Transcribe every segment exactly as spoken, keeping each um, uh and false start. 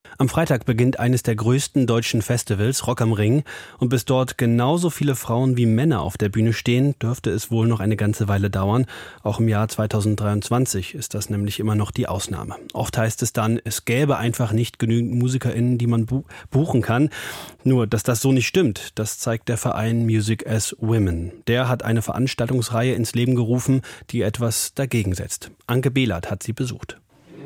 Am Freitag beginnt eines der größten deutschen Festivals, Rock am Ring. Und bis dort genauso viele Frauen wie Männer auf der Bühne stehen, dürfte es wohl noch eine ganze Weile dauern. Auch im Jahr zweitausenddreiundzwanzig ist das nämlich immer noch die Ausnahme. Oft heißt es dann, es gäbe einfach nicht genügend MusikerInnen, die man bu- buchen kann. Nur, dass das so nicht stimmt, das zeigt der Verein Music as Women. Der hat eine Veranstaltungsreihe ins Leben gerufen, die etwas dagegen setzt. Anke Behlert hat sie besucht.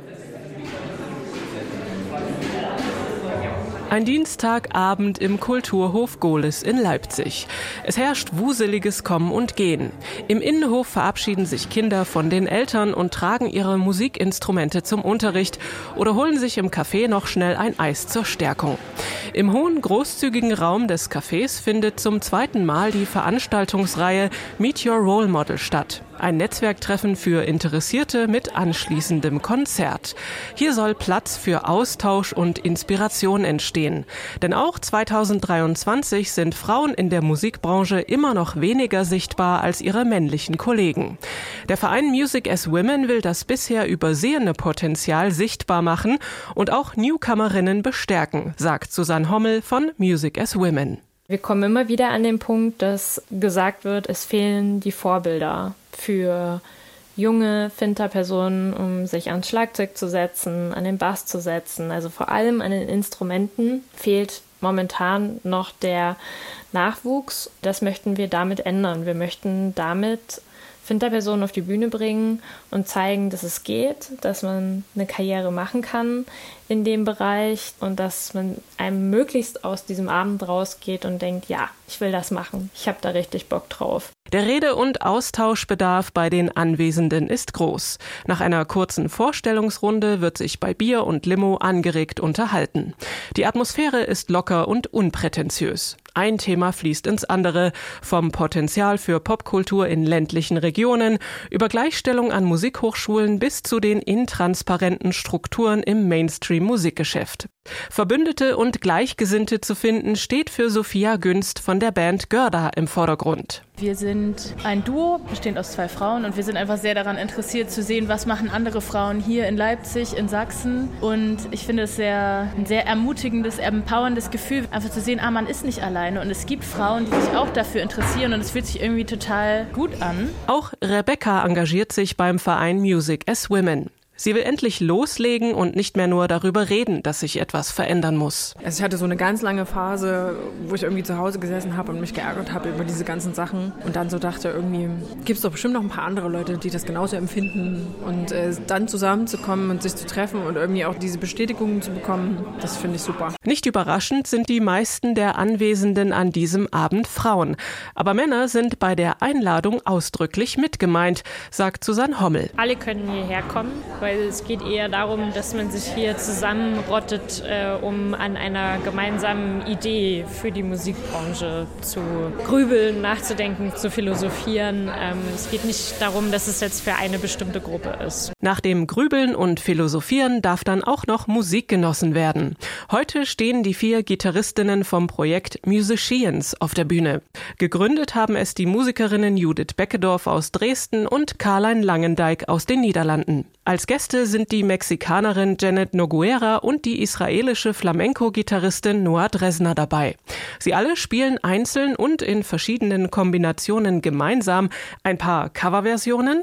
Ein Dienstagabend im Kulturhof Gohlis in Leipzig. Es herrscht wuseliges Kommen und Gehen. Im Innenhof verabschieden sich Kinder von den Eltern und tragen ihre Musikinstrumente zum Unterricht oder holen sich im Café noch schnell ein Eis zur Stärkung. Im hohen, großzügigen Raum des Cafés findet zum zweiten Mal die Veranstaltungsreihe Meet Your Role Model statt. Ein Netzwerktreffen für Interessierte mit anschließendem Konzert. Hier soll Platz für Austausch und Inspiration entstehen. Denn auch zweitausenddreiundzwanzig sind Frauen in der Musikbranche immer noch weniger sichtbar als ihre männlichen Kollegen. Der Verein Music as Women will das bisher übersehene Potenzial sichtbar machen und auch Newcomerinnen bestärken, sagt Susanne Hommel von Music as Women. Wir kommen immer wieder an den Punkt, dass gesagt wird, es fehlen die Vorbilder für junge Finterpersonen, um sich ans Schlagzeug zu setzen, an den Bass zu setzen. Also vor allem an den Instrumenten fehlt momentan noch der Nachwuchs. Das möchten wir damit ändern. Wir möchten damit Finterpersonen auf die Bühne bringen und zeigen, dass es geht, dass man eine Karriere machen kann in dem Bereich und dass man einem möglichst aus diesem Abend rausgeht und denkt, ja, ich will das machen, ich habe da richtig Bock drauf. Der Rede- und Austauschbedarf bei den Anwesenden ist groß. Nach einer kurzen Vorstellungsrunde wird sich bei Bier und Limo angeregt unterhalten. Die Atmosphäre ist locker und unprätentiös. Ein Thema fließt ins andere, vom Potenzial für Popkultur in ländlichen Regionen über Gleichstellung an Musikhochschulen bis zu den intransparenten Strukturen im Mainstream-Musikgeschäft. Verbündete und Gleichgesinnte zu finden, steht für Sophia Günst von der Band Görda im Vordergrund. Wir sind ein Duo, bestehend aus zwei Frauen, und wir sind einfach sehr daran interessiert zu sehen, was machen andere Frauen hier in Leipzig, in Sachsen. Und ich finde es sehr, ein sehr ermutigendes, empowerndes Gefühl, einfach zu sehen, ah, man ist nicht alleine und es gibt Frauen, die sich auch dafür interessieren und es fühlt sich irgendwie total gut an. Auch Rebecca engagiert sich beim Verein Music as Women. Sie will endlich loslegen und nicht mehr nur darüber reden, dass sich etwas verändern muss. Also ich hatte so eine ganz lange Phase, wo ich irgendwie zu Hause gesessen habe und mich geärgert habe über diese ganzen Sachen und dann so dachte, irgendwie gibt es doch bestimmt noch ein paar andere Leute, die das genauso empfinden und äh, dann zusammenzukommen und sich zu treffen und irgendwie auch diese Bestätigung zu bekommen, das finde ich super. Nicht überraschend sind die meisten der Anwesenden an diesem Abend Frauen. Aber Männer sind bei der Einladung ausdrücklich mitgemeint, sagt Susanne Hommel. Alle können hierher kommen, weil es geht eher darum, dass man sich hier zusammenrottet, äh, um an einer gemeinsamen Idee für die Musikbranche zu grübeln, nachzudenken, zu philosophieren. Ähm, es geht nicht darum, dass es jetzt für eine bestimmte Gruppe ist. Nach dem Grübeln und Philosophieren darf dann auch noch Musik genossen werden. Heute stehen die vier Gitarristinnen vom Projekt Musicians auf der Bühne. Gegründet haben es die Musikerinnen Judith Beckedorf aus Dresden und Karlein Langendijk aus den Niederlanden. Als Gäste sind die Mexikanerin Janet Noguera und die israelische Flamenco-Gitarristin Noah Dresner dabei. Sie alle spielen einzeln und in verschiedenen Kombinationen gemeinsam ein paar Coverversionen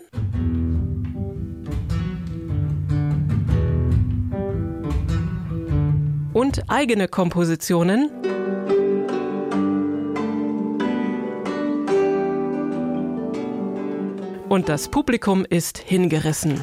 und eigene Kompositionen und das Publikum ist hingerissen.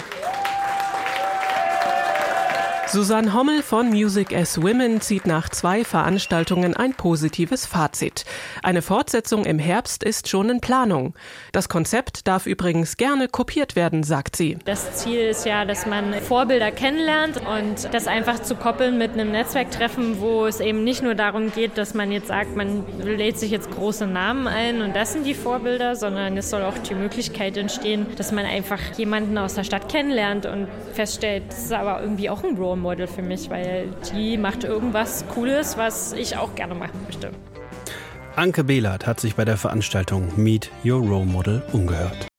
Susanne Hommel von Music as Women zieht nach zwei Veranstaltungen ein positives Fazit. Eine Fortsetzung im Herbst ist schon in Planung. Das Konzept darf übrigens gerne kopiert werden, sagt sie. Das Ziel ist ja, dass man Vorbilder kennenlernt und das einfach zu koppeln mit einem Netzwerktreffen, wo es eben nicht nur darum geht, dass man jetzt sagt, man lädt sich jetzt große Namen ein und das sind die Vorbilder, sondern es soll auch die Möglichkeit entstehen, dass man einfach jemanden aus der Stadt kennenlernt und feststellt, das ist aber irgendwie auch ein Role Model für mich, weil die macht irgendwas Cooles, was ich auch gerne machen möchte. Anke Behlert hat sich bei der Veranstaltung Meet Your Role Model umgehört.